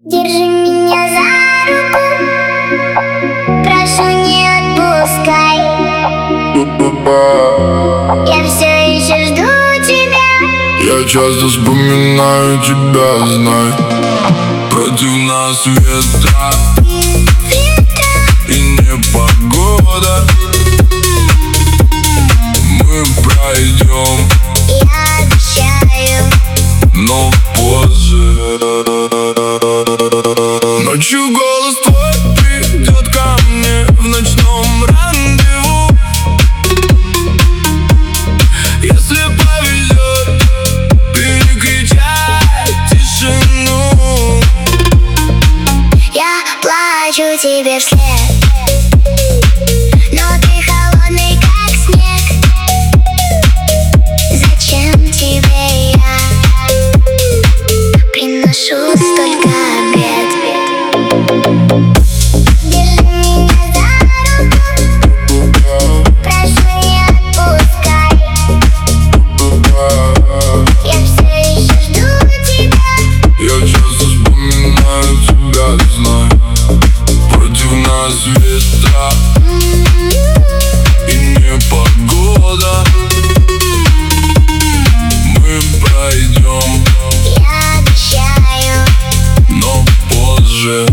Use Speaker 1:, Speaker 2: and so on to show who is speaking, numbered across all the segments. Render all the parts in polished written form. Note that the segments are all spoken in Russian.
Speaker 1: Держи меня за руку, прошу, не отпускай. Я все еще жду тебя.
Speaker 2: Я часто вспоминаю тебя, знай. Против нас ветра и непогода. Мы пройдем,
Speaker 1: Я обещаю,
Speaker 2: но позже. Ночью голос твой придет ко мне в ночном рандеву. Если повезет перекричать тишину.
Speaker 1: я плачу тебе вслед, но ты холодный, как снег. Зачем тебе я приношу столько бед? Держи меня за руку, прошу, не отпускай. Я все еще жду тебя.
Speaker 2: Я часто вспоминаю тебя, знай. Против нас ветра и непогода. Мы пройдем,
Speaker 1: Я обещаю,
Speaker 2: но позже.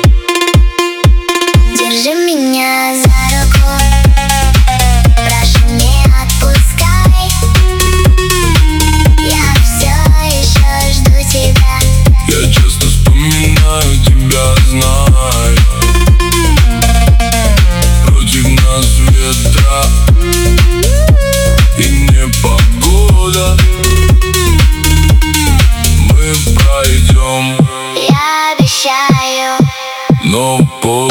Speaker 1: держи меня за руку, прошу, не отпускай. Я все еще жду тебя.
Speaker 2: Я часто вспоминаю тебя, знай. Против нас ветра и непогода. Мы пройдем,
Speaker 1: Я обещаю,
Speaker 2: но позже.